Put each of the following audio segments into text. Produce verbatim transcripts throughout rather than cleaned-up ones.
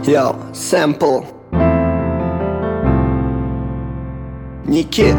Йоу, сэмпл Ники.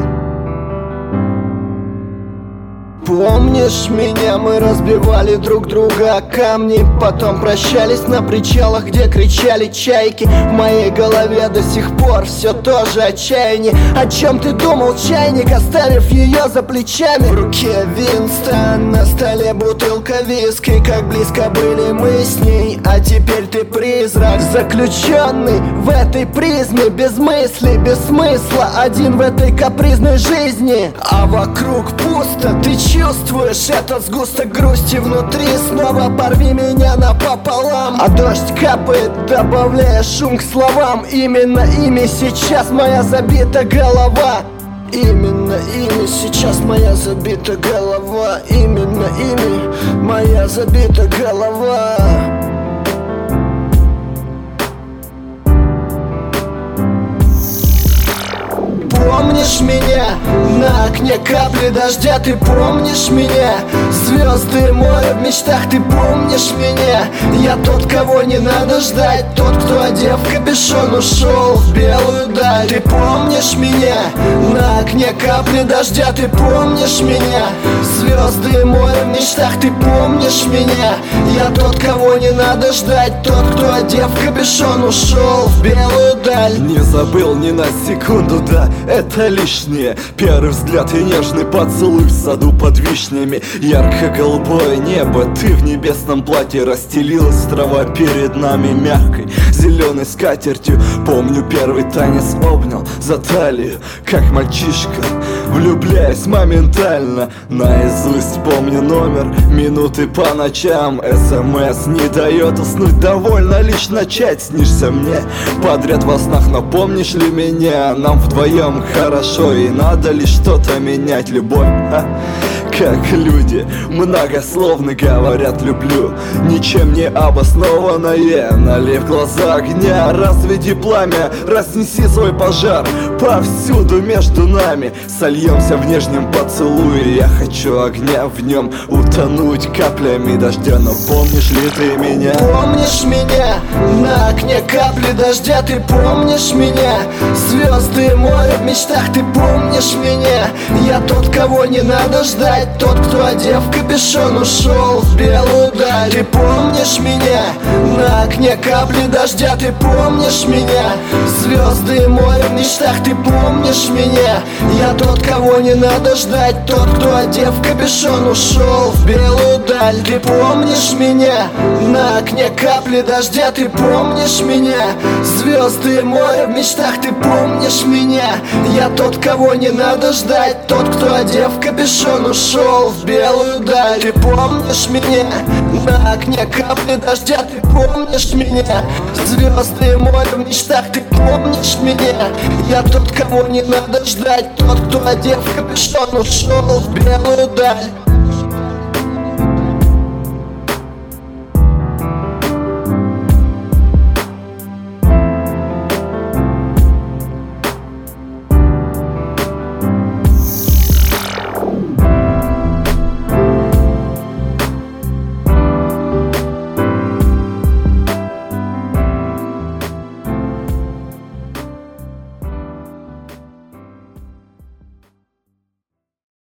Помнишь меня, мы разбивали друг друга о камни, потом прощались на причалах, где кричали чайки. В моей голове до сих пор все то же отчаяние. О чем ты думал, чайник, оставив ее за плечами? В руке Винстон, на столе бутылка виски. Как близко были мы с ней, а теперь ты призрак, заключенный в этой призме, без мысли, без смысла, один в этой капризной жизни. А вокруг пусто, ты чувствуешь этот сгусток грусти внутри? Снова порви меня напополам. А дождь капает, добавляя шум к словам. Именно ими сейчас моя забита голова. Именно ими сейчас моя забита голова. Именно ими моя забита голова. Помнишь меня? На окне капли дождя, ты помнишь меня? Звезды, море в мечтах, ты помнишь меня? Я тот, кого не надо ждать, тот, кто, одев капюшон, ушел в белую даль. Ты помнишь меня? На окне капли дождя, ты помнишь меня? Звезды, море в мечтах, ты помнишь меня? Я тот, кого не надо ждать, тот, кто, одев капюшон, ушел в белую даль. Не забыл ни на секунду, да, это лишнее. Первый взгляд и нежный поцелуй в саду под вишнями. Ярко-голубое небо, ты в небесном платье. Расстелилась трава перед нами мягкой зеленой скатертью. Помню, первый танец обнял за талию, как мальчишка, влюбляясь моментально. Наизусть помню номер, минуты по ночам. СМС не дает уснуть, довольно лишь начать. Снишься мне подряд во снах, но помнишь ли меня? Нам вдвоем хорошо, и надо ли что-то менять? Любовь, а? Как люди многословно говорят люблю, ничем не обоснованное. Налей в глаза огня, разведи пламя, разнеси свой пожар повсюду между нами. Сольемся в нежнем поцелуе, я хочу огня в нем, утонуть каплями дождя. Но помнишь ли ты меня? Помнишь меня? На окне капли дождя, ты помнишь меня? Звезды, море в мечтах, ты помнишь меня? Я тот, кого не надо ждать, тот, кто, одев капюшон, ушел в белую даль. Ты помнишь меня? На окне капли дождя, ты помнишь меня? Звезды, море в мечтах, ты помнишь меня? Я тот, кого не надо ждать, тот, кто, одев капюшон, ушел в белую даль. Ты помнишь меня? На окне капли дождя, ты помнишь меня? Звезды, море в мечтах, ты помнишь меня? Я тот, кого не надо ждать, тот, кто, одев капюшон, ушел в белую даль. Ты помнишь меня? На окне капли дождя, ты помнишь меня? Звезды, море в мечтах, ты помнишь меня? Я тот, кого не надо ждать, тот, кто, одев капюшон, ушел в белую даль.